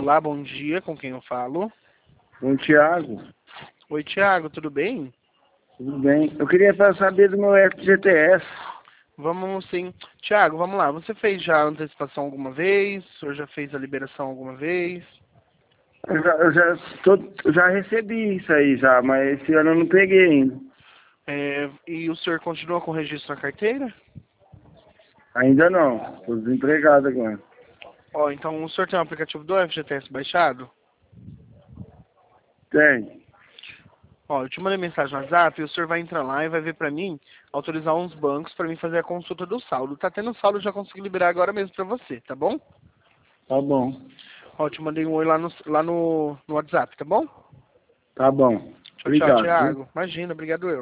Olá, bom dia, com quem eu falo? Com o Thiago. Oi, Thiago, tudo bem? Tudo bem. Eu queria saber do meu FGTS. Vamos sim. Thiago, vamos lá. Você fez já a antecipação alguma vez? O senhor já fez a liberação alguma vez? Eu já recebi isso aí já, mas esse ano eu não peguei ainda. E o senhor continua com o registro na carteira? Ainda não. Estou desempregado agora. Ó, então o senhor tem o aplicativo do FGTS baixado? Tem. Ó, eu te mandei mensagem no WhatsApp e o senhor vai entrar lá e vai ver pra mim, autorizar uns bancos pra mim fazer a consulta do saldo. Tá tendo saldo, eu já consegui liberar agora mesmo pra você, tá bom? Tá bom. Ó, eu te mandei um oi lá no WhatsApp, tá bom? Tá bom. Tchau, tchau, Obrigado, viu? Thiago. Imagina, obrigado eu.